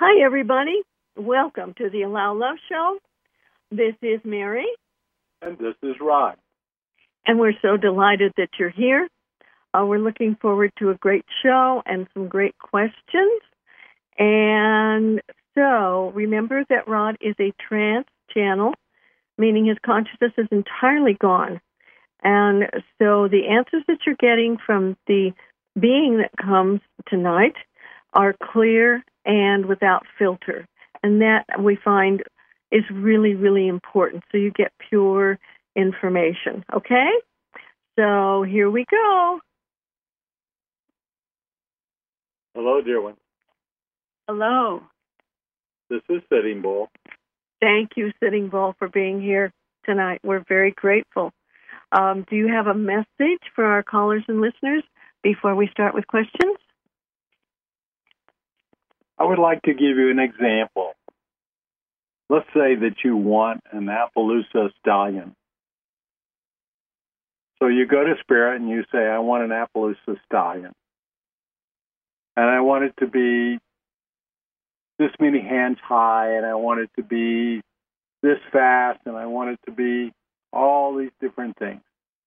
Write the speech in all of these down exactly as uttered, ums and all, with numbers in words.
Hi, everybody. Welcome to the Allow Love Show. This is Mary. And this is Rod. And we're so delighted that you're here. Uh, we're looking forward to a great show and some great questions. And so remember that Rod is a trance channel, meaning his consciousness is entirely gone. And so the answers that you're getting from the being that comes tonight are clear and without filter. And that we find is really, really important. So you get pure information. Okay? So here we go. Hello, dear one. Hello. This is Sitting Bull. Thank you, Sitting Bull, for being here tonight. We're very grateful. Um, do you have a message for our callers and listeners before we start with questions? I would like to give you an example. Let's say that you want an Appaloosa stallion. So you go to Spirit and you say, I want an Appaloosa stallion. And I want it to be this many hands high, and I want it to be this fast, and I want it to be all these different things.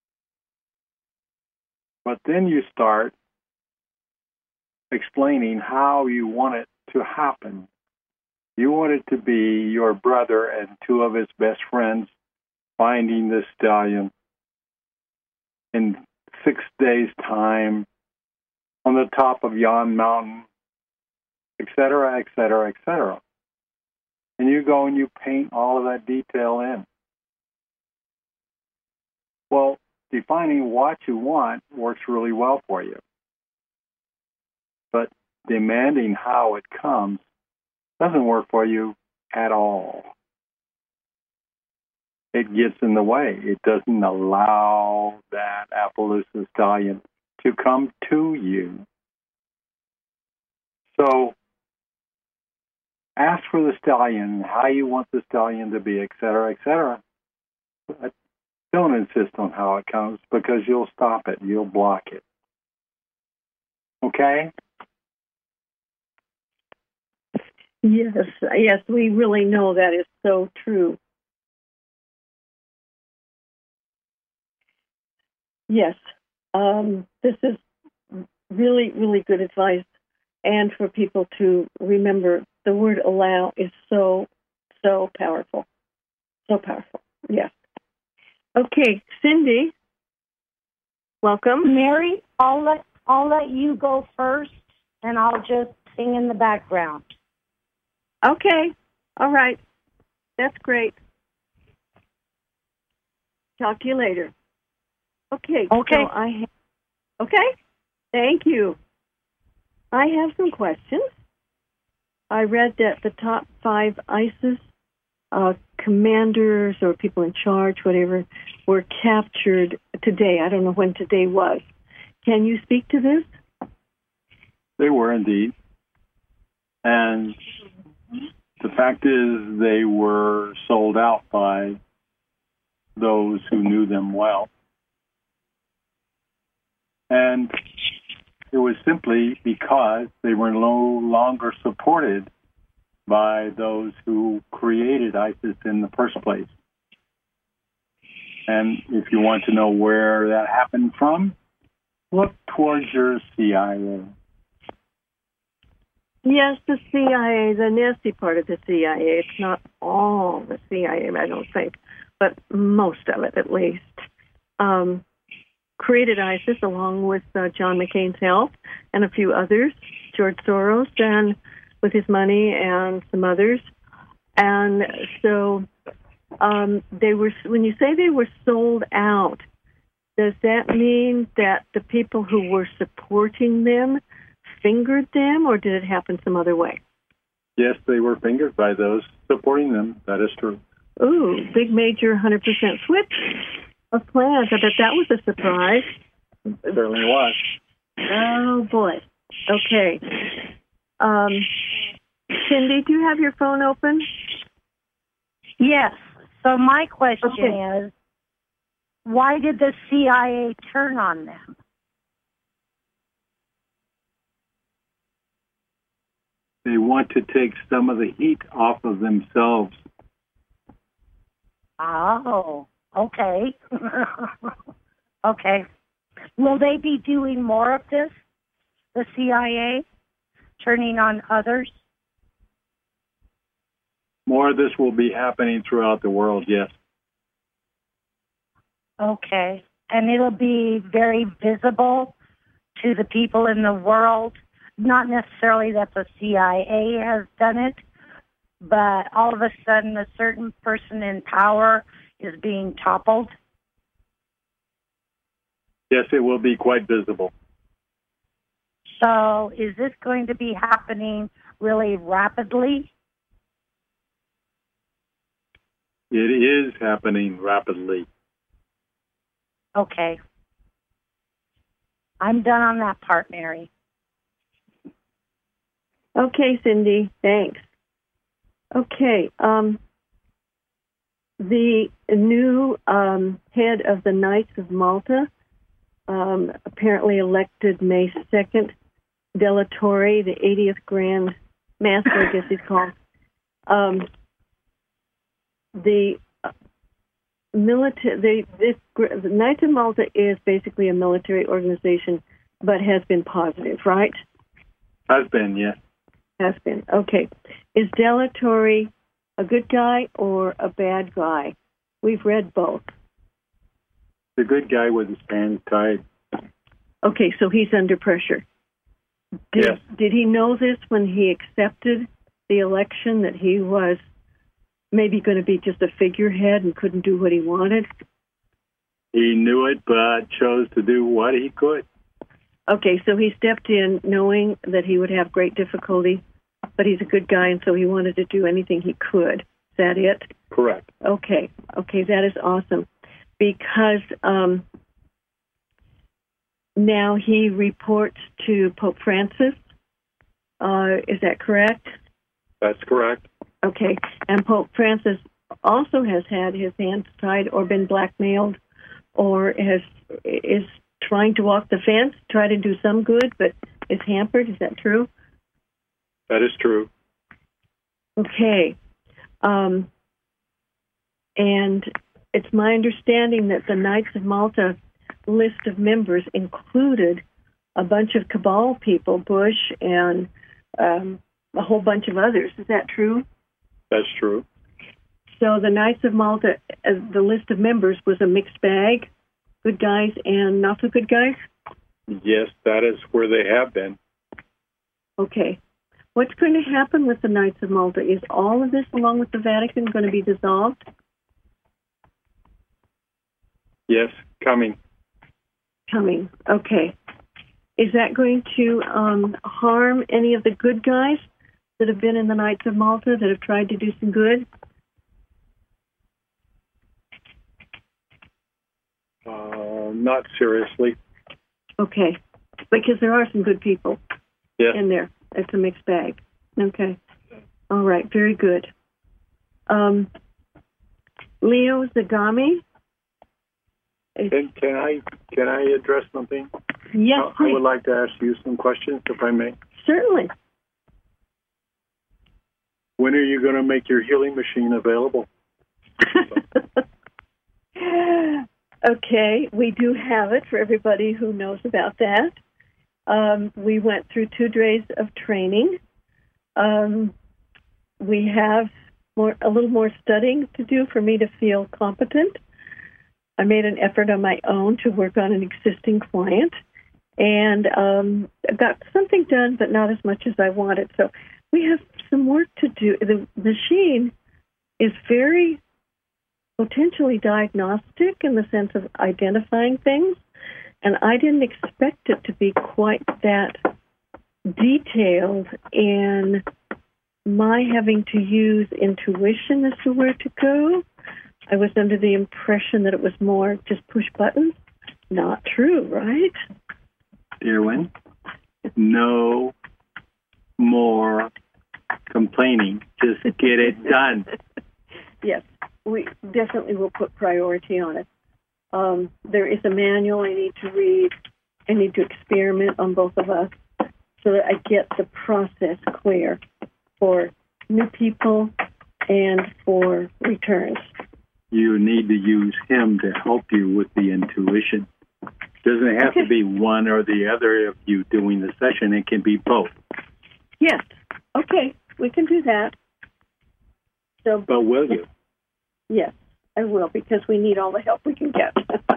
But then you start explaining how you want it to happen. You want it to be your brother and two of his best friends finding this stallion in six days' time on the top of yon mountain, et cetera, et cetera, et cetera. And you go and you paint all of that detail in. Well, defining what you want works really well for you. But demanding how it comes doesn't work for you at all. It gets in the way. It doesn't allow that Appaloosa stallion to come to you. So ask for the stallion, how you want the stallion to be, et cetera, et cetera. But don't insist on how it comes, because you'll stop it. You'll block it. Okay? Yes, yes, we really know that is so true. Yes, um, this is really, really good advice. And for people to remember, the word allow is so, so powerful. So powerful, yes. Okay, Cindy, welcome. Mary, I'll let, I'll let you go first, and I'll just sing in the background. Okay, all right. That's great. Talk to you later. Okay. Okay. So I ha- okay. Thank you. I have some questions. I read that the top five ISIS uh, commanders or people in charge, whatever, were captured today. I don't know when today was. Can you speak to this? They were indeed. And the fact is they were sold out by those who knew them well. And it was simply because they were no longer supported by those who created ISIS in the first place. And if you want to know where that happened from, look towards your C I A. Yes, the C I A, the nasty part of the C I A. It's not all the C I A, I don't think, but most of it at least. Um, created ISIS along with uh, John McCain's help and a few others, George Soros, and with his money and some others. And so um, they were. When you say they were sold out, does that mean that the people who were supporting them fingered them, or did it happen some other way? Yes, they were fingered by those supporting them. That is true. Ooh, big major one hundred percent switch of plans. I bet that was a surprise. It certainly was. Oh, boy. Okay. Um, Cindy, do you have your phone open? Yes. So my question Okay. is, why did the C I A turn on them? They want to take some of the heat off of themselves. Oh, okay. Okay. Will they be doing more of this, the C I A, turning on others? More of this will be happening throughout the world, yes. Okay. And it'll be very visible to the people in the world, not necessarily that the C I A has done it, but all of a sudden a certain person in power is being toppled. Yes, it will be quite visible. So is this going to be happening really rapidly? It is happening rapidly. Okay. I'm done on that part, Mary. Okay, Cindy, thanks. Okay, um, the new um, head of the Knights of Malta, um, apparently elected May second, Della Torre, the eightieth Grand Master, I guess he's called. Um, the military, the, this, the Knights of Malta is basically a military organization, but has been positive, right? Has been, yes. Has been. Okay. Is Della Torre a good guy or a bad guy? We've read both. The good guy with his hands tied. Okay, so he's under pressure. Did, Yes. Did he know this when he accepted the election, that he was maybe going to be just a figurehead and couldn't do what he wanted? He knew it, but chose to do what he could. Okay, so he stepped in knowing that he would have great difficulty, but he's a good guy, and so he wanted to do anything he could. Is that it? Correct. Okay, okay, that is awesome. Because um, now he reports to Pope Francis. Uh, is that correct? That's correct. Okay, and Pope Francis also has had his hands tied or been blackmailed or has is trying to walk the fence, try to do some good, but is hampered. Is that true? That is true. Okay. Um, and it's my understanding that the Knights of Malta list of members included a bunch of cabal people, Bush and um, a whole bunch of others. Is that true? That's true. So the Knights of Malta, uh, the list of members was a mixed bag, good guys and not so good guys? Yes, that is where they have been. Okay. What's going to happen with the Knights of Malta? Is all of this, along with the Vatican, going to be dissolved? Yes, coming. Coming. Okay. Is that going to um, harm any of the good guys that have been in the Knights of Malta that have tried to do some good? Uh, not seriously. Okay. Because there are some good people Yes. in there. It's a mixed bag. Okay. All right. Very good. Um, Leo Zagami. Is, Can, can I can I address something? yes, I, I please. would like to ask you some questions, if I may. Certainly. When are you going to make your healing machine available? Okay, we do have it for everybody who knows about that. Um, we went through two days of training. Um, we have more, a little more studying to do for me to feel competent. I made an effort on my own to work on an existing client, and um, I got something done, but not as much as I wanted. So we have some work to do. The machine is very potentially diagnostic in the sense of identifying things, and I didn't expect it to be quite that detailed in my having to use intuition as to where to go. I was under the impression that it was more just push buttons. Not true, right? Irwin, no more complaining. Just get it done. Yes, we definitely will put priority on it. Um, there is a manual I need to read. I need to experiment on both of us so that I get the process clear. for new people and for returns. You need to use him to help you with the intuition. Doesn't have Okay. to be one or the other of you doing the session. It can be both. Yes. Okay, we can do that. So, But will you? yes, I will, because we need all the help we can get.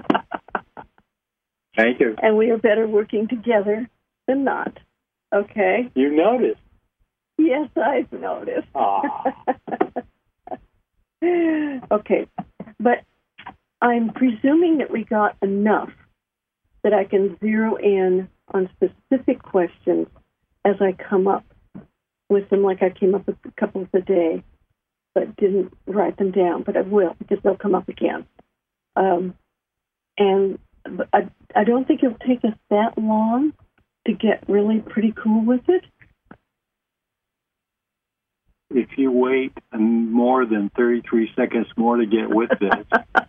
Thank you. And we are better working together than not. Okay? You noticed. Yes, I've noticed. Ah. Okay, but I'm presuming that we got enough that I can zero in on specific questions as I come up with them, like I came up with a couple of the day, but didn't write them down. But I will, because they'll come up again. Um, and I, I don't think it'll take us that long to get really pretty cool with it. If you wait more than thirty-three seconds more to get with this,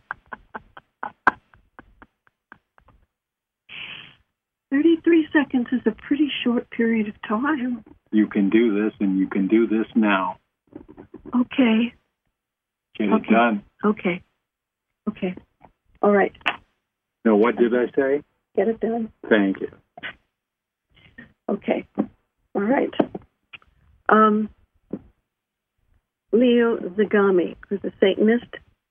thirty-three seconds is a pretty short period of time. you can do this, and you can do this now. Okay. Get Okay. it done. Okay. Okay. All right. Now, what did I say? Get it done. Thank you. Okay. All right. Um, Leo Zagami, who's a Satanist,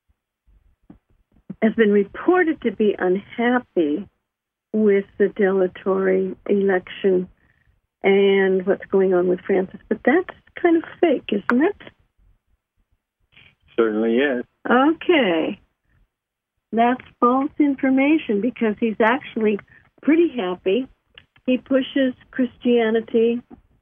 has been reported to be unhappy with the dilatory election and what's going on with Francis. But that's kind of fake, isn't it? Certainly is. Okay. That's false information, because he's actually pretty happy. He pushes Christianity,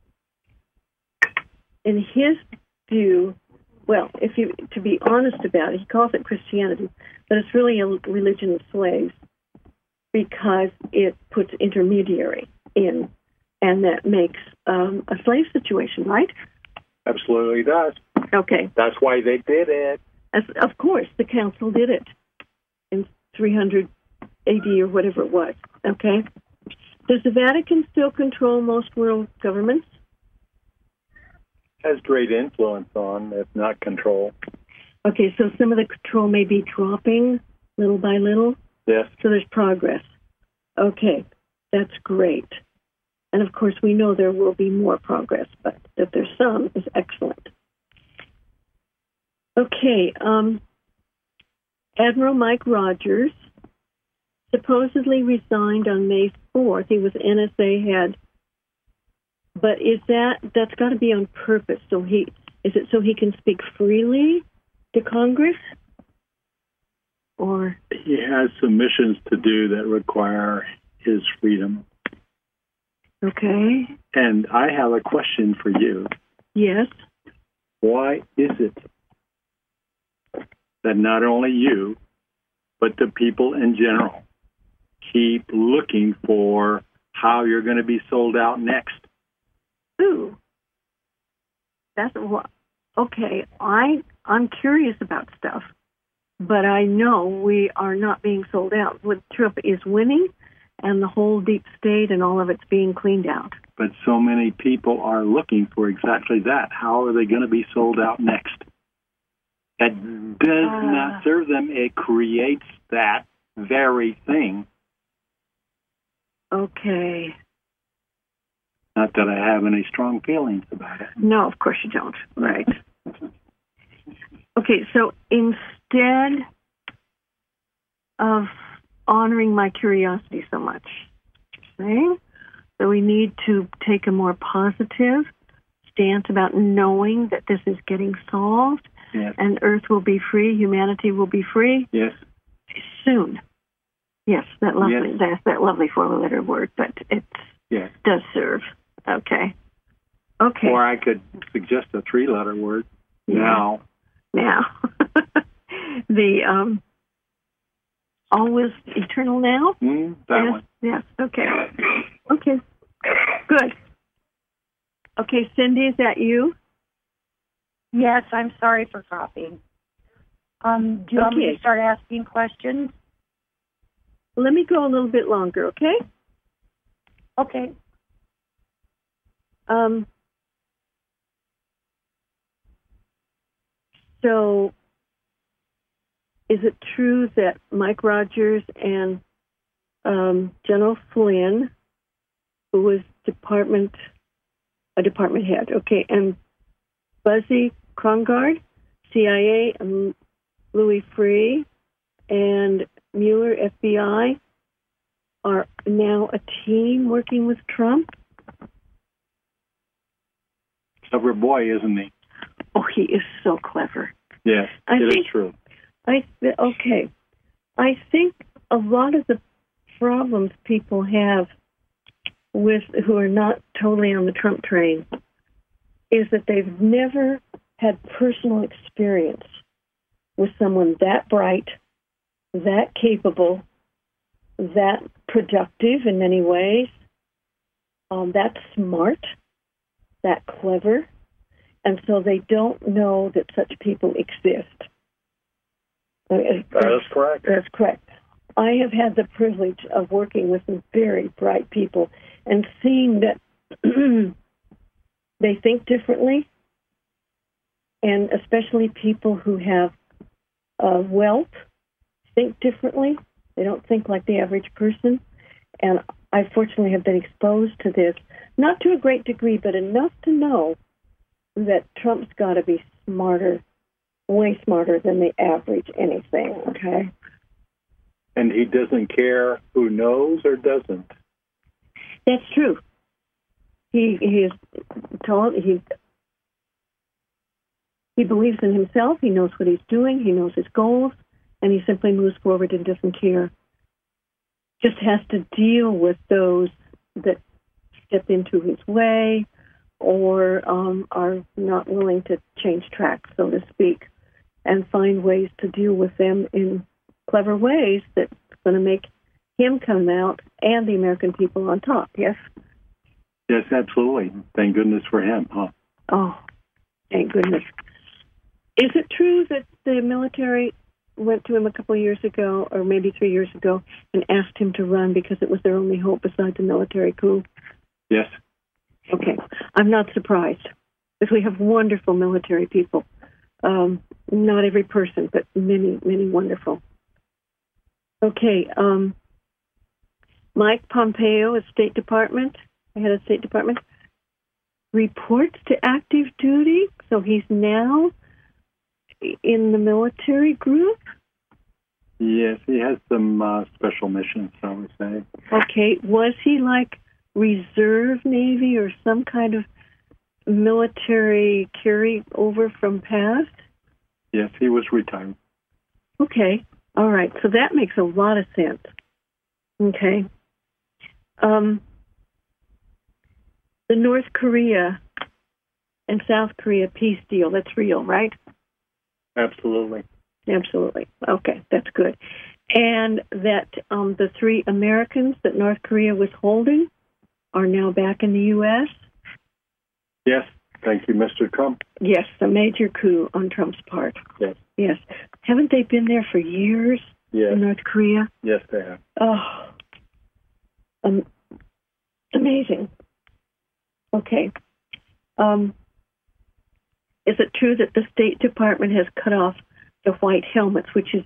in his view, well, if you to be honest about it, he calls it Christianity, but it's really a religion of slaves, because it puts intermediary in, and that makes um, a slave situation, right? Absolutely does. Okay. That's why they did it. As, of course, the council did it in three hundred A D or whatever it was. Okay. Does the Vatican still control most world governments? Has great influence on, if not control. Okay, so some of the control may be dropping little by little. Yes. So there's progress. Okay, that's great. And of course, we know there will be more progress, but that there's some is excellent. Okay, um, Admiral Mike Rogers supposedly resigned on May fourth. He was N S A head. But is that, that's got to be on purpose. So he, is it so he can speak freely to Congress? Or? He has some missions to do that require his freedom. Okay. And I have a question for you. Yes. Why is it that not only you, but the people in general keep looking for how you're going to be sold out next? Ooh. That's what, okay. I, I'm curious about stuff, but I know we are not being sold out. What Trump is winning, and the whole deep state and all of it's being cleaned out. But so many people are looking for exactly that. How are they going to be sold out next? That does Uh. not serve them. It creates that very thing. Okay. Not that I have any strong feelings about it. No, of course you don't. Right. Okay, so instead of honoring my curiosity so much, saying that we need to take a more positive stance about knowing that this is getting solved, Yes. and Earth will be free, humanity will be free Yes. soon. Yes, that lovely, Yes. that's that lovely four-letter word, but it Yes. does serve. Okay. Okay. Or I could suggest a three-letter word. Yeah. Now. Now. The um, always eternal now? Mm, that yes, one. Yes, okay. Okay. Good. Okay, Cindy, is that you? Yes, I'm sorry for coughing. Um, do you want me Okay. to start asking questions? Let me go a little bit longer, okay? Okay. Um, so, is it true that Mike Rogers and um, General Flynn, who was department a department head, okay, and Buzzy Krongard, C I A, and Louis Freeh, and Mueller, F B I, are now a team working with Trump? Clever boy, isn't he? Oh, he is so clever. Yes, I it think, is true. I th- okay. I think a lot of the problems people have with who are not totally on the Trump train is that they've never had personal experience with someone that bright, that capable, that productive in many ways, um, that smart, that clever, and so they don't know that such people exist. That is correct. That's correct. I have had the privilege of working with some very bright people and seeing that they think differently, and especially people who have uh, wealth think differently. They don't think like the average person. And I fortunately have been exposed to this, not to a great degree, but enough to know that Trump's got to be smarter, way smarter than the average anything, okay? And he doesn't care who knows or doesn't. That's true. He he is told he he believes in himself. He knows what he's doing. He knows his goals, and he simply moves forward and doesn't care. Just has to deal with those that step into his way or um, are not willing to change tracks, so to speak, and find ways to deal with them in clever ways that's going to make him come out and the American people on top, yes? Yes, absolutely. Thank goodness for him, huh? Oh, thank goodness. Is it true that the military went to him a couple of years ago, or maybe three years ago, and asked him to run because it was their only hope besides a military coup? Yes. Okay. I'm not surprised, because we have wonderful military people. Um, not every person, but many, many wonderful. Okay. Um, Mike Pompeo, of State Department, head of State Department, reports to active duty, so he's now in the military group? Yes, he has some uh, special missions, I would say. Okay. Was he like reserve Navy or some kind of military carryover from past? Yes, he was retired. Okay. All right. So that makes a lot of sense. Okay. Um, the North Korea and South Korea peace deal, that's real, right? Absolutely. Absolutely. Okay, that's good. And that um, the three Americans that North Korea was holding are now back in the U S? Yes. Thank you, Mister Trump. Yes, a major coup on Trump's part. Yes. Yes. Haven't they been there for years Yes. in North Korea? Yes, they have. Oh, um, amazing. Okay. Um, is it true that the State Department has cut off the white helmets, which is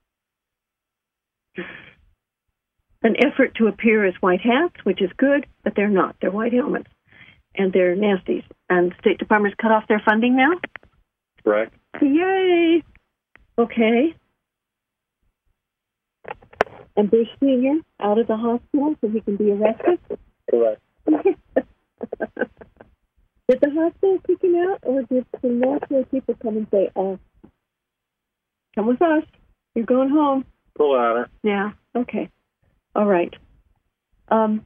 an effort to appear as white hats, which is good, but they're not. They're white helmets, and they're nasties. And the State Department's cut off their funding now? Correct. Yay! Okay. And Bush Senior out of the hospital so he can be arrested? Correct. Did the hospital kick him out, or did the military people come and say, oh, come with us, you're going home? The latter. Yeah, okay. All right. Um,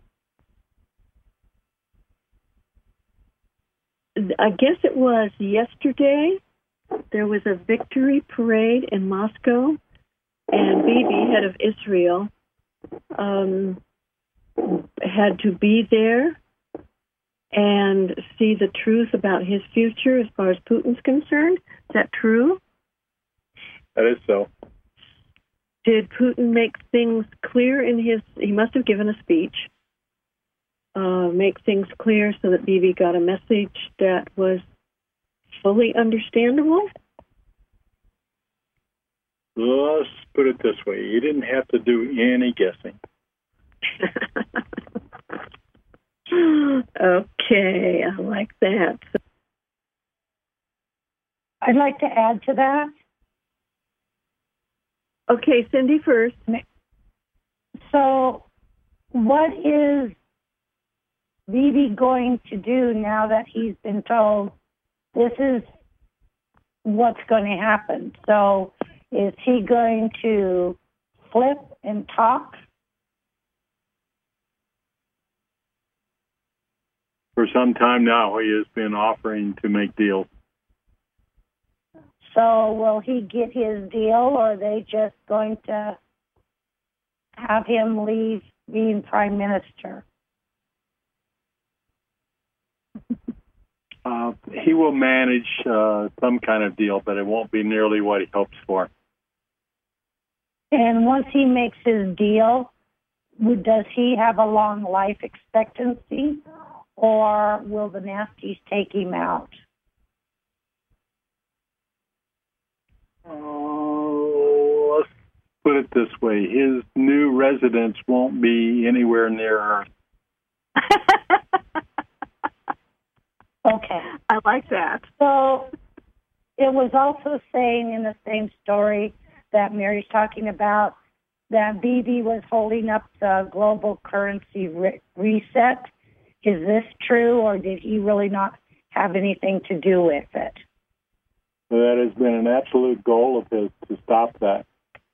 I guess it was yesterday, there was a victory parade in Moscow, and Bibi, head of Israel, um, had to be there and see the truth about his future as far as Putin's concerned. Is that true? That is so. Did Putin make things clear in his... He must have given a speech. Uh, make things clear so that Bibi got a message that was fully understandable? Let's put it this way. You didn't have to do any guessing. Okay, I like that. I'd like to add to that. Okay, Cindy first. So, what is Bibi going to do now that he's been told this is what's going to happen? So, is he going to flip and talk? For some time now, he has been offering to make deals. So will he get his deal, or are they just going to have him leave being prime minister? Uh, he will manage uh, some kind of deal, but it won't be nearly what he hopes for. And once he makes his deal, would- does he have a long life expectancy, or will the nasties take him out? Uh, let's put it this way. His new residence won't be anywhere near Earth. Okay. I like that. So it was also saying in the same story that Mary's talking about that Bibi was holding up the global currency re- reset. Is this true, or did he really not have anything to do with it? That has been an absolute goal of his to stop that.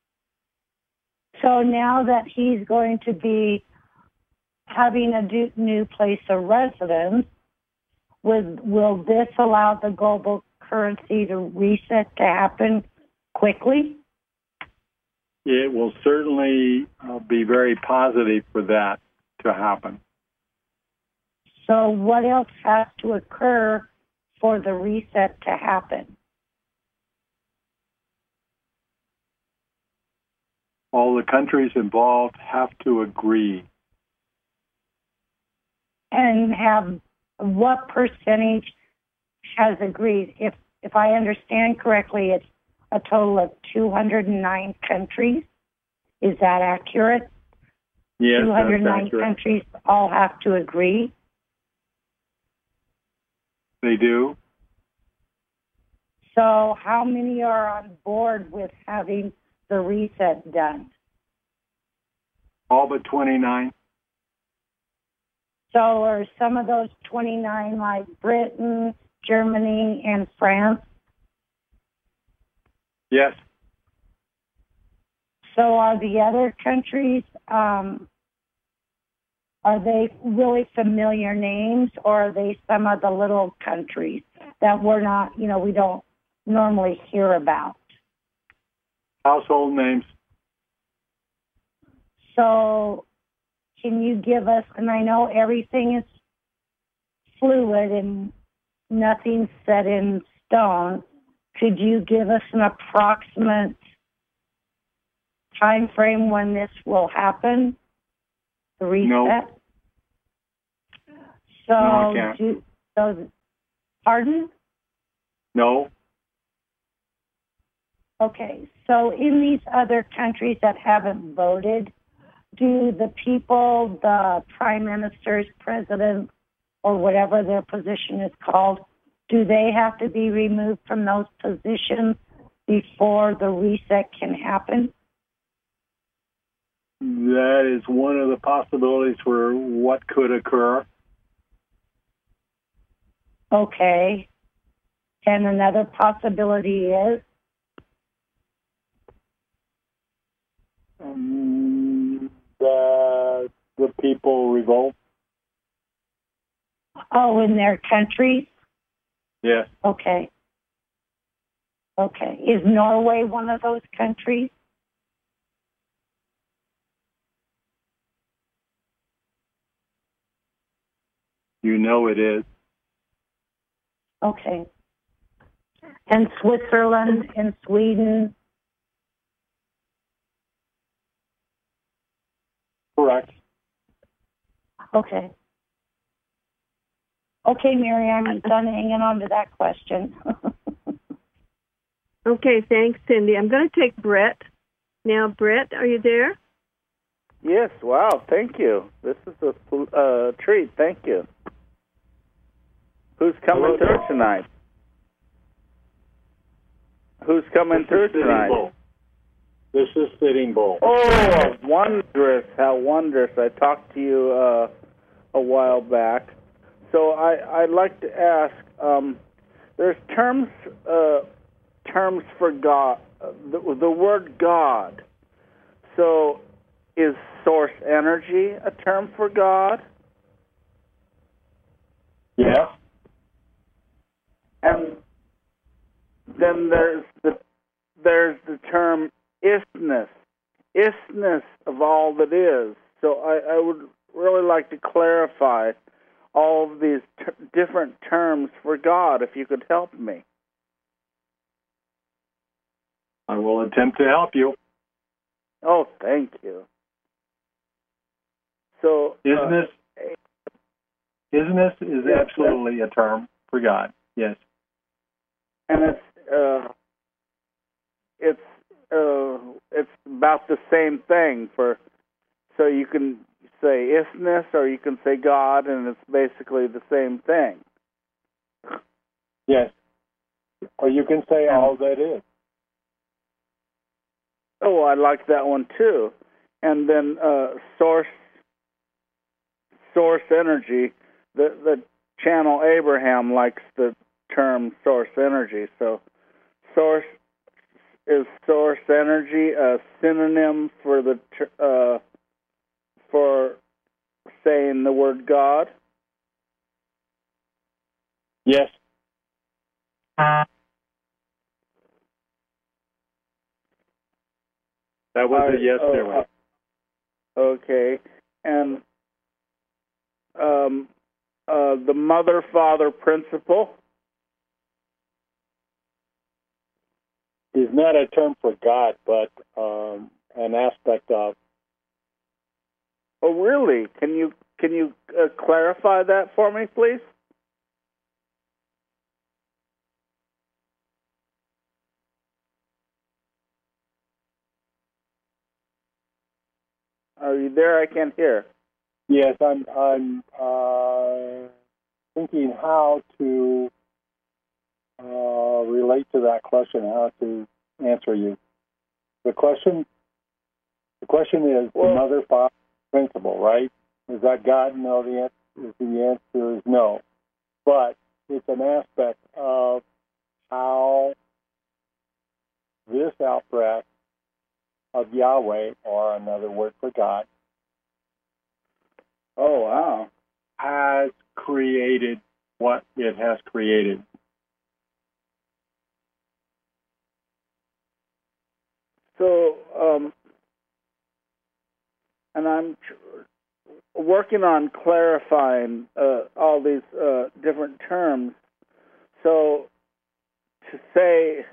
So now that he's going to be having a do- new place of residence, would, will this allow the global currency to reset to happen quickly? It will certainly uh, be very positive for that to happen. So what else has to occur for the reset to happen? All the countries involved have to agree. And have what percentage has agreed? If if I understand correctly, it's a total of two hundred nine countries. Is that accurate? Yes, two hundred nine that's accurate. countries all have to agree. They do. So how many are on board with having the reset done? All but twenty-nine. So are some of those twenty-nine like Britain, Germany, and France? Yes. So are the other countries, um, are they really familiar names, or are they some of the little countries that we're not, you know, we don't normally hear about? Household names. So can you give us, and I know everything is fluid and nothing's set in stone, could you give us an approximate time frame when this will happen, the reset? No. So, No, I can't. do, so, pardon? No. Okay, so in these other countries that haven't voted, do the people, the prime ministers, presidents, or whatever their position is called, do they have to be removed from those positions before the reset can happen? That is one of the possibilities for what could occur. Okay. And another possibility is? Um, the, the people revolt. Oh, in their countries? Yes. Okay. Okay. Is Norway one of those countries? You know it is. Okay. And Switzerland and Sweden? Correct. Okay. Okay, Mary, I'm done hanging on to that question. Okay, thanks, Cindy. I'm going to take Brett. Now, Brett, are you there? Yes, wow, thank you. This is a uh, treat, thank you. Who's coming Hello, through Doc. tonight? Who's coming This through is Sitting tonight? Bull. This is Sitting Bull. Oh, wondrous, how wondrous. I talked to you uh, a while back. So I, I'd like to ask, um, there's terms uh, terms for God, uh, the, the word God. So is source energy a term for God? Yes. And then there's the there's the term isness, isness of all that is. So I, I would really like to clarify all of these t- different terms for God, if you could help me. I will attempt to help you. Oh, thank you. So, uh, Isness, isness is yes, absolutely a term for God. Yes. and it's uh, it's uh, it's about the same thing. For so you can say isness or you can say God, and it's basically the same thing. Yes. Or you can say all that is. Oh, I like that one too. And then uh, source source energy. The the channel Abraham likes the term source energy. So source is source energy a synonym for the uh, for saying the word God? Yes. That was I, a yes oh, there. Was. Okay. And um, uh, the mother-father principle? Is not a term for God, but um, an aspect of. Oh, really? Can you can you uh, clarify that for me, please? Are you there? I can't hear. Yes, I'm. I'm uh, thinking how to uh, relate to that question, how to answer you. The question. The question is Well, the mother-father principle, right? Is that God? No. The answer, the answer is no. But it's an aspect of how this out-breath of Yahweh, or another word for God, oh, wow. has created what it has created. So, um, and I'm tr- working on clarifying uh, all these uh, different terms. So, to say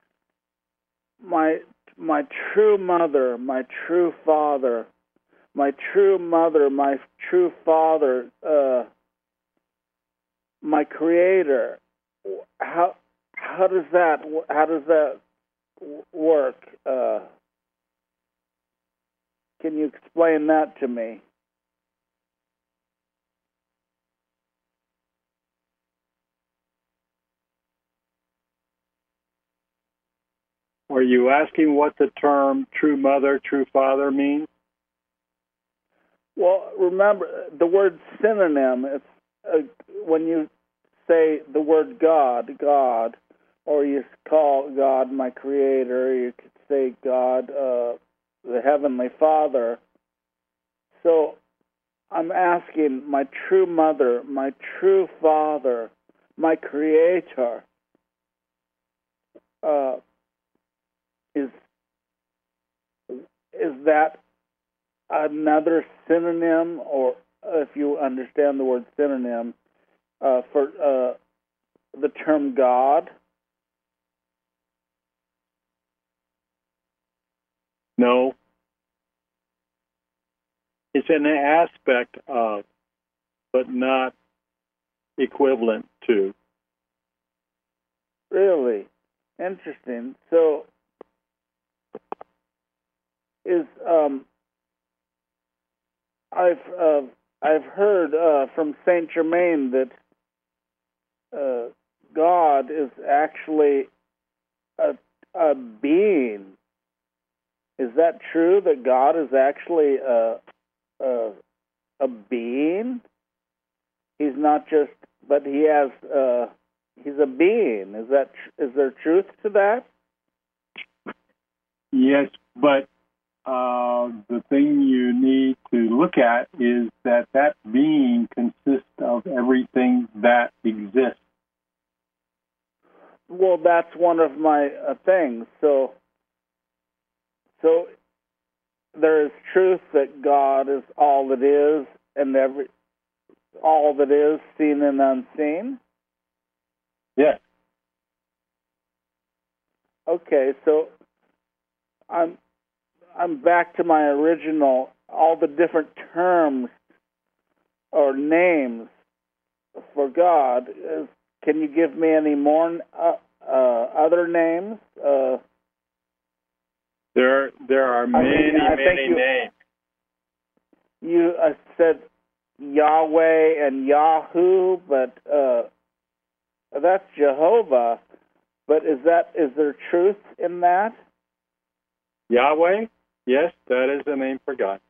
my my true mother, my true father, my true mother, my true father, uh, my creator. How how does that how does that work? Uh, can you explain that to me? Are you asking what the term true mother, true father means? Well, remember the word synonym. It's uh, when you say the word God, God, or you call God my creator. You could say God, uh, the heavenly Father. So I'm asking my true mother, my true father, my creator. Uh, is is that another synonym, or if you understand the word synonym, uh, for uh, the term God? No. It's an aspect of, but not equivalent to. Really? Interesting. So, is um, I've uh, I've heard uh, from Saint Germain that uh, God is actually a a being. Is that true? That God is actually a a, a being? He's not just, but he has. Uh, he's a being. Is that? Is there truth to that? Yes, but uh, the thing you need to look at is that that being consists of everything that exists. Well, that's one of my uh, things. So, so there is truth that God is all that is, and every all that is, seen and unseen. Yes. Okay, so I'm I'm back to my original. All the different terms or names for God. Is, can you give me any more uh, uh, other names? Uh, There, there are many, I mean, I many you, names. You uh, said Yahweh and Yahoo, but uh, that's Jehovah. But is that is there truth in that? Yahweh, yes, that is the name for God.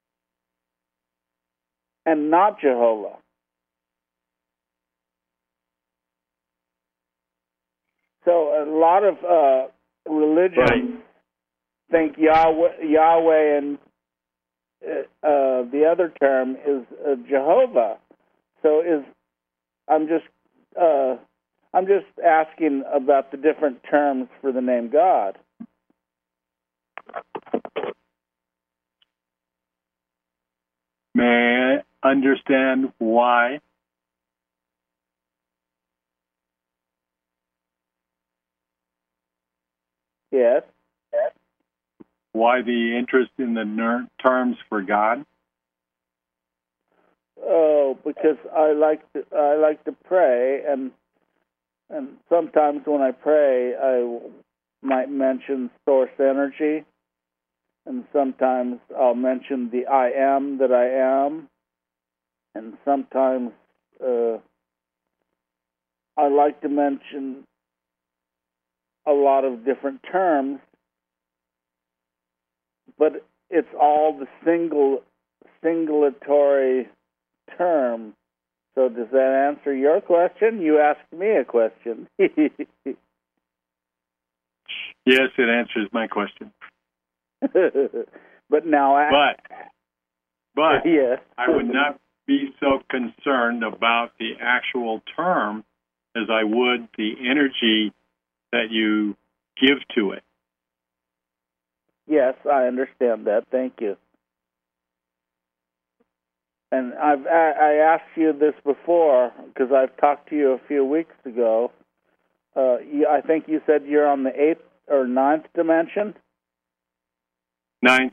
And not Jehovah. So a lot of uh, religions Right. think Yahweh, Yahweh and uh, uh, the other term is uh, Jehovah. So is I'm just uh, I'm just asking about the different terms for the name God. May I understand why? Yes. Why the interest in the ner- terms for God? Oh, because I like to I like to pray, and and sometimes when I pray, I might mention source energy, and sometimes I'll mention the I am that I am, and sometimes uh, I like to mention a lot of different terms, but it's all the single singulatory term. So does that answer your question? You asked me a question. Yes, it answers my question. But now, I, But, but yes. I would not be so concerned about the actual term as I would the energy that you give to it. Yes, I understand that. Thank you. And I've I, I asked you this before because I've talked to you a few weeks ago. Uh, you, I think you said you're on the eighth or ninth dimension. Ninth.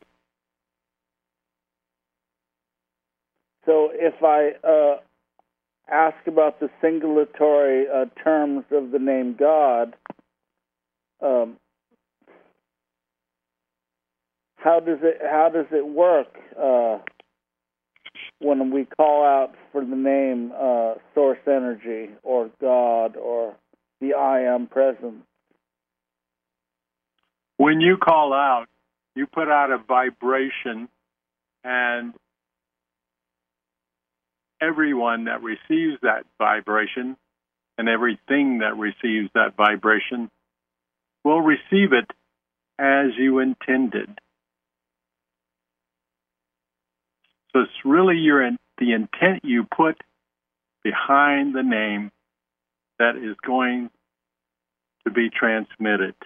So if I uh, ask about the singulatory uh, terms of the name God, um, how does it how does it work uh, when we call out for the name uh, source energy or God or the I am presence? When you call out, you put out a vibration, and everyone that receives that vibration and everything that receives that vibration will receive it as you intended. So it's really your the intent you put behind the name that is going to be transmitted.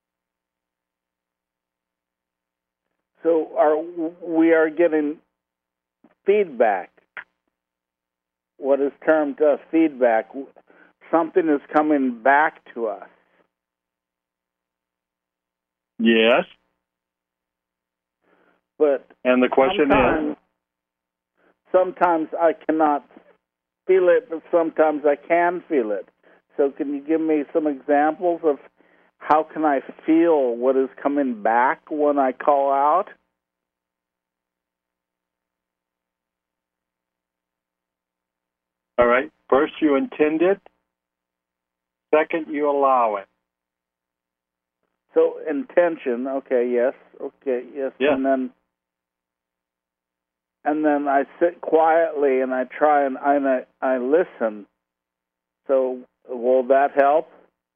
So are we are getting feedback. What is termed uh, feedback? Something is coming back to us. Yes. But and the question sometimes, is? Sometimes I cannot feel it, but sometimes I can feel it. So can you give me some examples of how can I feel what is coming back when I call out? All right. First, you intend it. Second, you allow it. So intention, okay, yes, okay, yes, Yeah. and then and then I sit quietly and I try and I I listen. So will that help?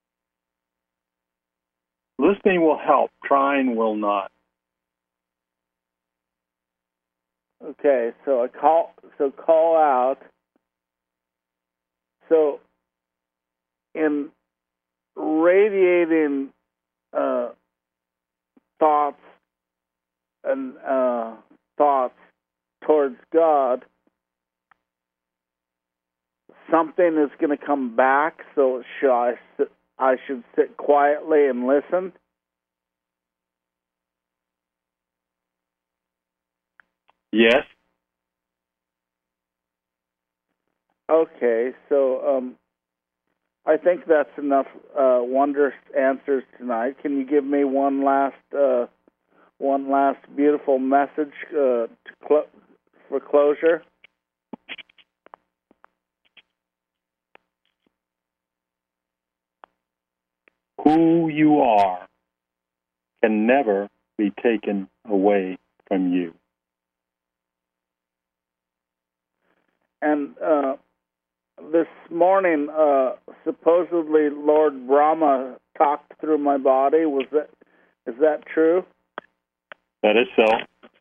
Listening will help. Trying will not. Okay, so I call so call out. So in radiating uh, thoughts and uh, thoughts towards God, something is going to come back. So should I sit, I should sit quietly and listen? Yes. Okay, so um, I think that's enough uh, wondrous answers tonight. Can you give me one last, uh, one last beautiful message uh, to clo- for closure? Who you are can never be taken away from you. And uh, this morning, uh, supposedly Lord Brahma talked through my body. Was that is that true? That is so.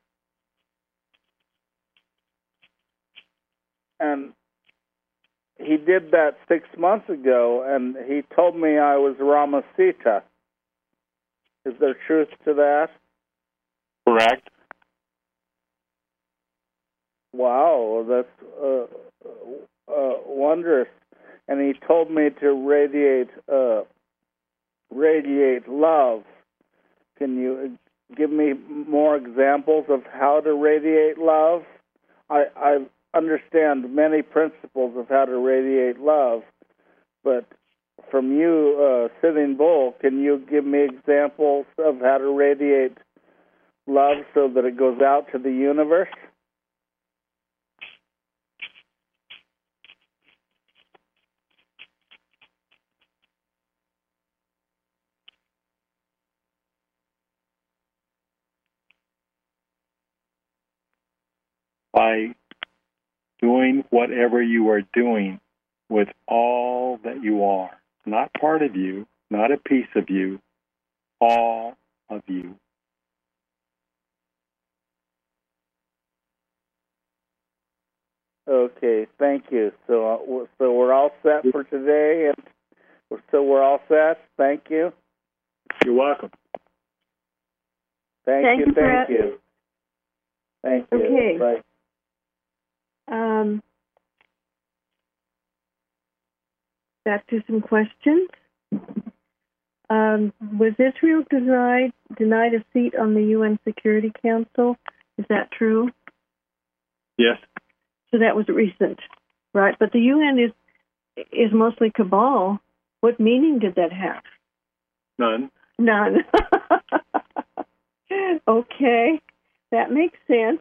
And he did that six months ago, and he told me I was Rama Sita. Is there truth to that? Correct. Wow, that's uh, uh, wondrous. And he told me to radiate, uh, radiate love. Can you give me more examples of how to radiate love? I, I understand many principles of how to radiate love, but from you, uh, Sitting Bull, can you give me examples of how to radiate love so that it goes out to the universe? By doing whatever you are doing with all that you are, not part of you, not a piece of you, all of you. Okay, thank you. So, uh, so we're all set for today, and so we're all set. Thank you. You're welcome. Thank, Thank you. you, Thank Brett. you. Thank you. Okay. Bye. Um, back to some questions. Um, was Israel denied denied a seat on the U N Security Council? Is that true? Yes. So that was recent, right? But the U N is is mostly cabal. What meaning did that have? None. None. Okay, that makes sense.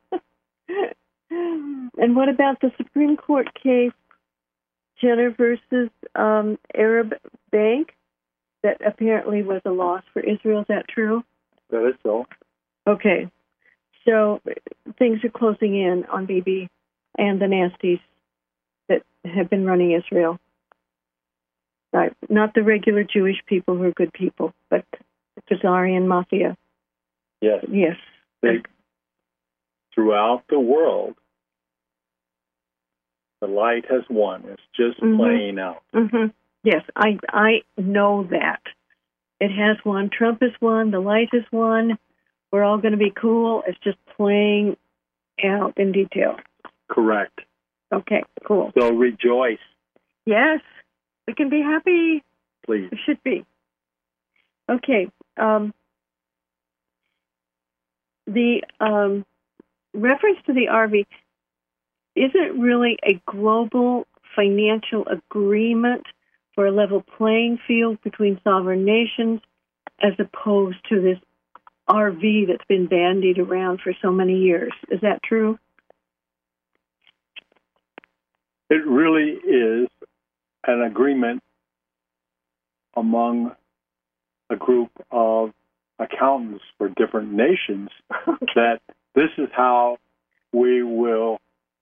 And what about the Supreme Court case, Jenner versus um, Arab Bank, that apparently was a loss for Israel? Is that true? That is so. Okay, so things are closing in on Bibi and the nasties that have been running Israel. Right. Not the regular Jewish people who are good people, but the Khazarian mafia. Yes. Yes. They, throughout the world, the light has won. It's just Mhm. playing out. Mm-hmm. Yes, I I know that. It has won. Trump has won. The light has won. We're all going to be cool. It's just playing out in detail. Correct. Okay, cool. So rejoice, Yes, we can be happy. please. We should be. Okay. Um, the um, reference to the R V, is it really a global financial agreement for a level playing field between sovereign nations as opposed to this R V that's been bandied around for so many years. Is that true? It really is an agreement among a group of accountants for different nations that this is how we will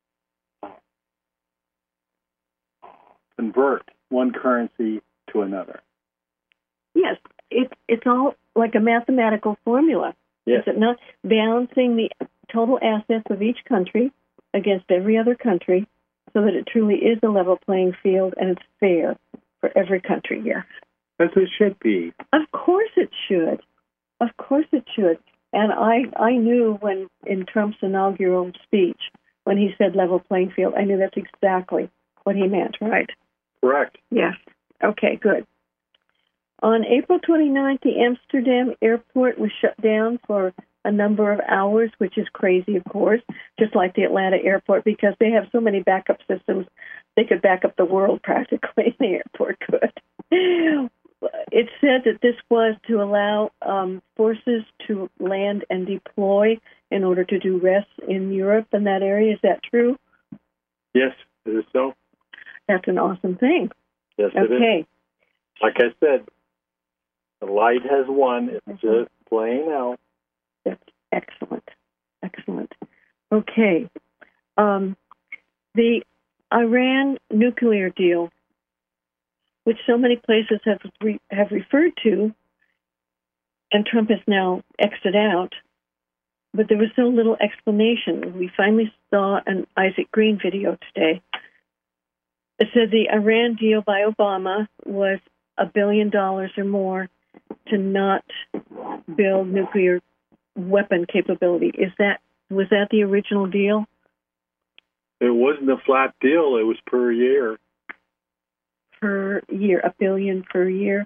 convert one currency to another. Yes, it, it's all like a mathematical formula. Yes. Is it not? Balancing the total assets of each country against every other country so that it truly is a level playing field and it's fair for every country, yes. As it should be. Of course it should. Of course it should. And I, I knew when, in Trump's inaugural speech, when he said level playing field, I knew that's exactly what he meant, right? Correct. Yes. Okay, good. On April twenty-ninth, the Amsterdam airport was shut down for a number of hours, which is crazy, of course, just like the Atlanta airport, because they have so many backup systems, they could back up the world practically, the airport could. It said that this was to allow um, forces to land and deploy in order to do rests in Europe and that area. Is that true? Yes, it is so. That's an awesome thing. Yes, it okay. is. Like I said, the light has won. It's just playing out. That's excellent. Excellent. Okay. Um, the Iran nuclear deal, which so many places have re- have referred to, and Trump has now exited out, but there was so little explanation. We finally saw an Isaac Green video today. It said the Iran deal by Obama was a billion dollars or more to not build nuclear weapon capability. Is that was that the original deal? It wasn't a flat deal. It was per year. Per year, a billion per year.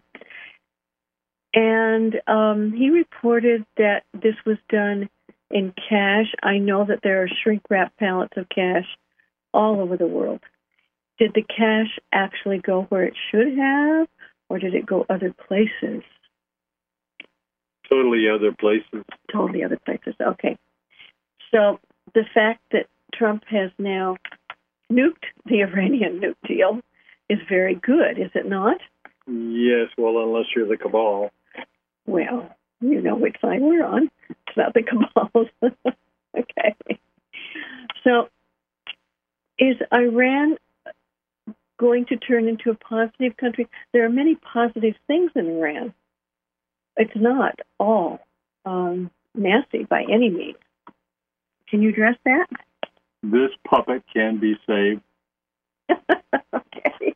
And um, he reported that this was done in cash. I know that there are shrink-wrap pallets of cash all over the world. Did the cash actually go where it should have, or did it go other places? Totally other places. Totally other places. Okay. So the fact that Trump has now nuked the Iranian nuke deal is very good, is it not? Yes, well, unless you're the cabal. Well, you know which side we're on. It's not the cabals. Okay. So is Iran going to turn into a positive country? There are many positive things in Iran. It's not all um, nasty by any means. Can you address that? This puppet can be saved. Okay.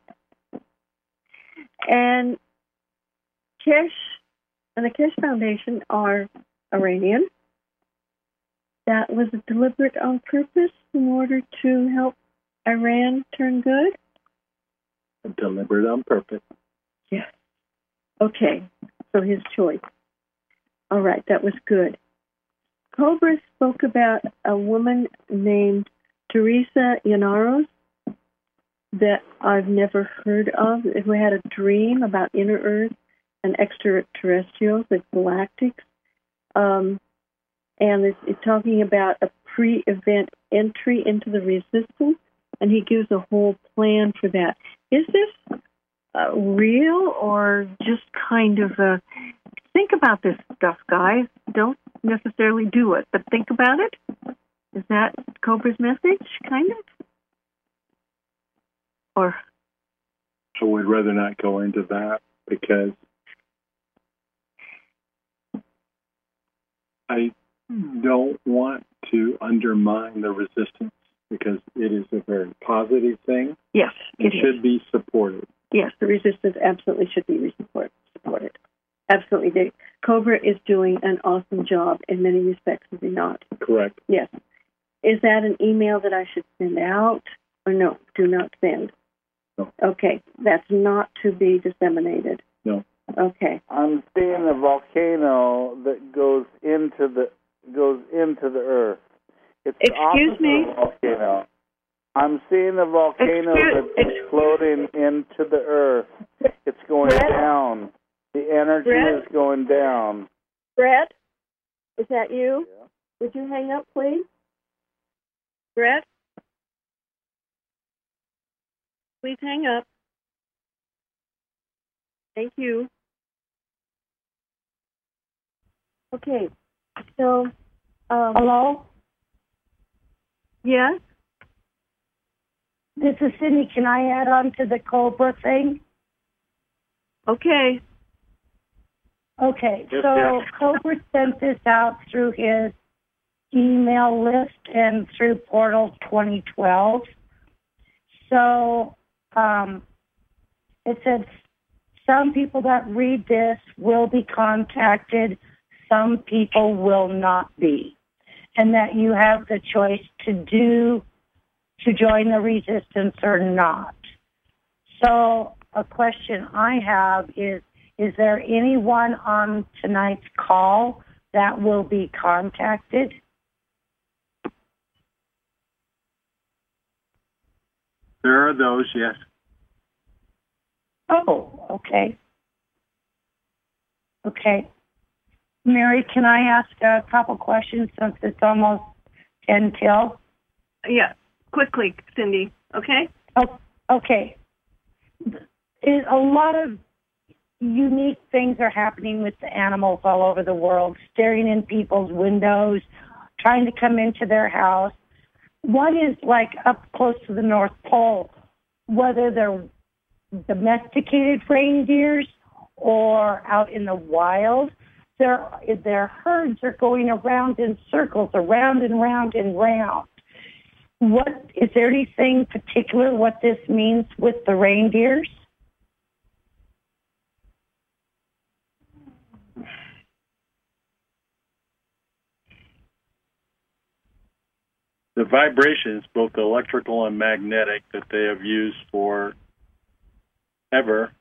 And Kesh and the Kesh Foundation are Iranian. That was deliberate on purpose in order to help Iran turn good? Deliberate on purpose. Yes. Okay. So his choice. All right. That was good. Cobra spoke about a woman named Teresa Yanaros that I've never heard of, who had a dream about inner Earth and extraterrestrials, the galactics. Um, and it's, it's talking about a pre-event entry into the resistance, and he gives a whole plan for that. Is this uh, real or just kind of a... Think about this stuff, guys. Don't necessarily do it, but think about it. Is that Cobra's message, kind of? Or I would rather not go into that because I don't want to undermine the resistance because it is a very positive thing. Yes, it, it should be supported. Yes, the resistance absolutely should be support, supported. Absolutely. They, Cobra is doing an awesome job in many respects, is he not? Correct. Yes. Is that an email that I should send out? Or no, do not send? No. Okay, that's not to be disseminated. No. Okay. I'm seeing a volcano that goes into the goes into the earth. It's the Excuse opposite me? of a volcano. I'm seeing the volcano Excuse- that's exploding into the earth. It's going Brett? down. The energy Brett? is going down. Brett, is that you? Yeah. Would you hang up, please? Brett? Please hang up. Thank you. Okay, so, um, Hello? yes? This is Cindy. Can I add on to the Cobra thing? Okay. Okay, Yes, so yes. Cobra sent this out through his email list and through Portal twenty twelve. So um, it said some people that read this will be contacted, some people will not be, and that you have the choice to do, to join the resistance or not. So a question I have is, is there anyone on tonight's call that will be contacted? There are those, yes. Oh, okay. Okay. Mary, can I ask a couple questions since it's almost ten till? Yeah, quickly, Cindy, okay? Oh, okay. It, a lot of unique things are happening with the animals all over the world, staring in people's windows, trying to come into their house. One is like up close to the North Pole, whether they're domesticated reindeers or out in the wild. Their, their herds are going around in circles, around and round and round. What is there anything particular what this means with the reindeers? The vibrations, both electrical and magnetic, that they have used for ever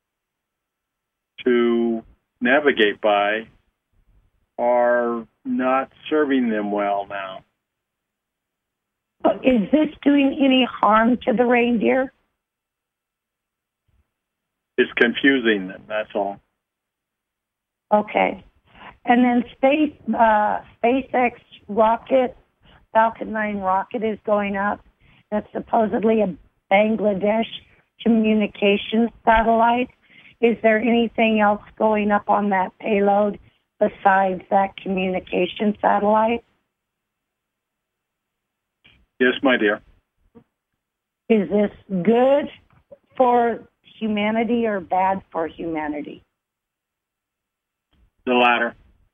to navigate by are not serving them well now. Is this doing any harm to the reindeer? It's confusing them, that's all. Okay. And then space, uh, SpaceX rocket, Falcon nine rocket is going up. That's supposedly a Bangladesh communications satellite. Is there anything else going up on that payload besides that communication satellite? Yes, my dear. Is this good for humanity or bad for humanity? The latter.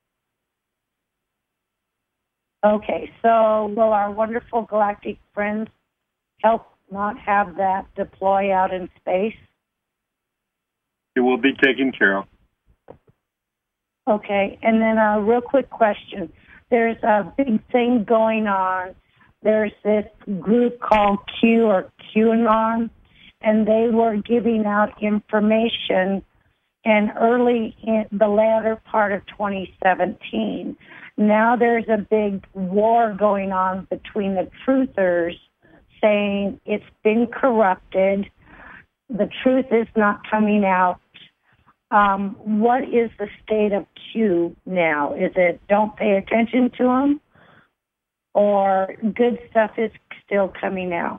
Okay, so will our wonderful galactic friends help not have that deploy out in space? It will be taken care of. Okay, and then a real quick question. There's a big thing going on. There's this group called Q or QAnon, and they were giving out information in early in the latter part of twenty seventeen. Now there's a big war going on between the truthers saying it's been corrupted. The truth is not coming out. Um, what is the state of Q now? Is it don't pay attention to them, or good stuff is still coming out?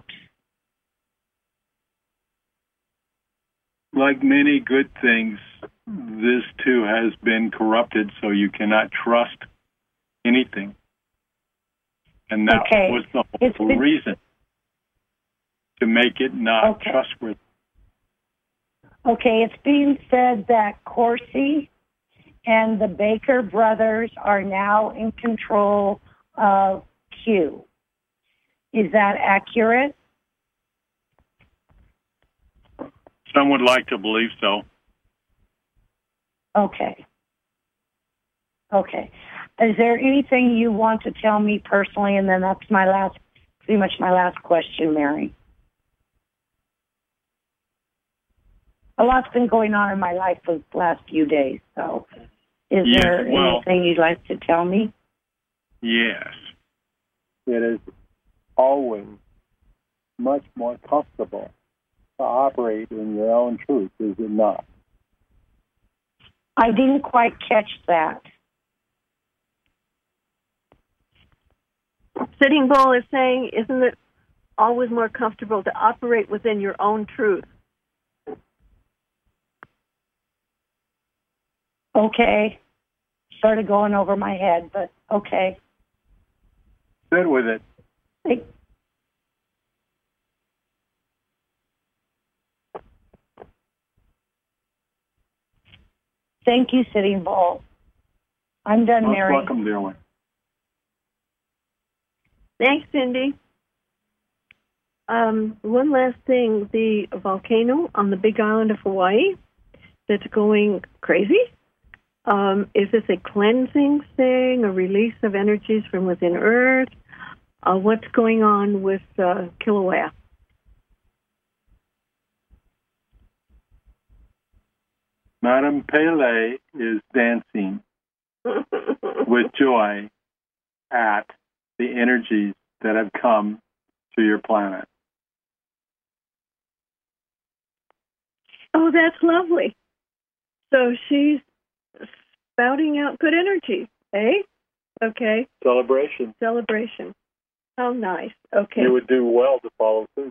Like many good things, this too has been corrupted, so you cannot trust anything. And that Okay. was the It's whole been- reason, to make it not Okay. trustworthy. Okay, it's being said that Corsi and the Baker brothers are now in control of Q. Is that accurate? Some would like to believe so. Okay. Okay. Is there anything you want to tell me personally? And then that's my last, pretty much my last question, Mary. A lot's been going on in my life for the last few days, so is Yes, there well- anything you'd like to tell me? Yes. It is always much more comfortable to operate in your own truth, is it not? I didn't quite catch that. Sitting Bull is saying, isn't it always more comfortable to operate within your own truth? Okay. Started going over my head, but okay. Sit with it. Thank- Thank you, Sitting Bull. I'm done, Most Mary. welcome, dear one. Thanks, Cindy. Um, one last thing, the volcano on the Big Island of Hawaii that's going crazy. Um, is this a cleansing thing, a release of energies from within Earth? Uh, what's going on with uh, Kilauea? Madame Pele is dancing with joy at the energies that have come to your planet. Oh, that's lovely. So she's spouting out good energy, eh? Okay. Celebration. Celebration. How nice. Okay. You would do well to follow suit.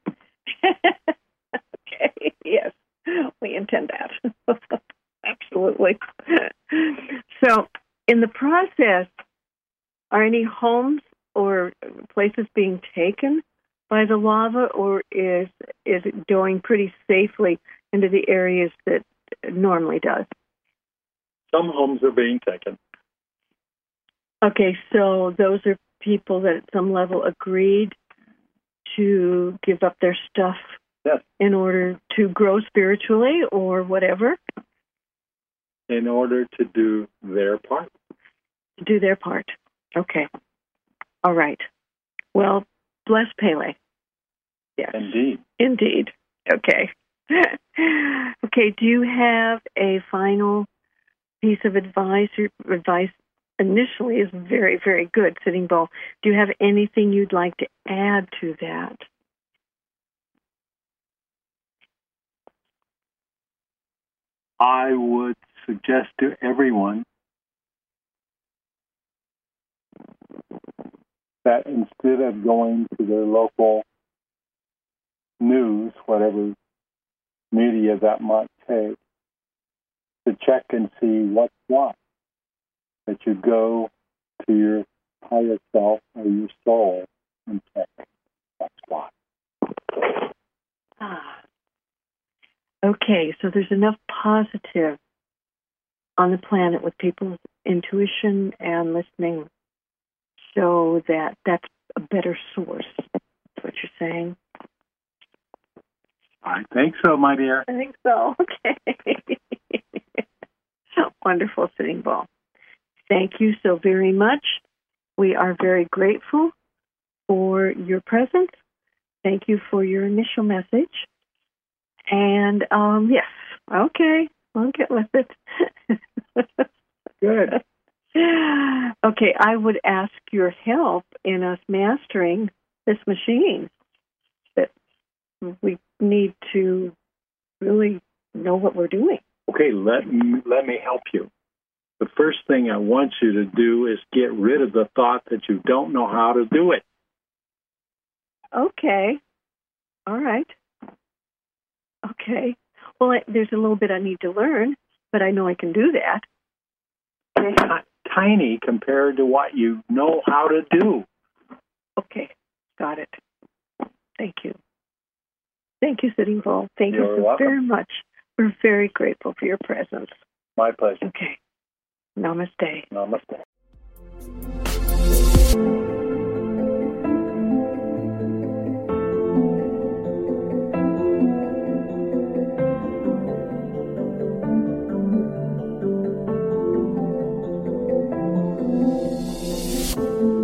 Okay. Yes, we intend that. Absolutely. So, in the process, are any homes or places being taken by the lava, or is is it going pretty safely into the areas that it normally does? Some homes are being taken. Okay, so those are people that at some level agreed to give up their stuff Yes. in order to grow spiritually or whatever? In order to do their part. To do their part. Okay. All right. Well, bless Pele. Yes. Indeed. Indeed. Okay. Okay, do you have a final piece of advice? Your advice initially is very, very good, Sitting Bull. Do you have anything you'd like to add to that? I would suggest to everyone that instead of going to their local news, whatever media that might take, to check and see what's what, that you go to your higher self or your soul and check what's what. Ah. Okay, so there's enough positive on the planet with people's intuition and listening so that that's a better source. That's what you're saying? I think so, my dear. I think so. Okay. Wonderful, Sitting Bull. Thank you so very much. We are very grateful for your presence. Thank you for your initial message. And, um, yes, okay, I'll get with it. Good. Okay, I would ask your help in us mastering this machine. That we need to really know what we're doing. Okay, let me, let me help you. The first thing I want you to do is get rid of the thought that you don't know how to do it. Okay. All right. Okay. Well, I, there's a little bit I need to learn, but I know I can do that. It's not tiny compared to what you know how to do. Okay. Got it. Thank you. Thank you, Sitting Bull. Thank You're you so welcome. very much. We're very grateful for your presence. My pleasure. Okay. Namaste. Namaste. Thank you.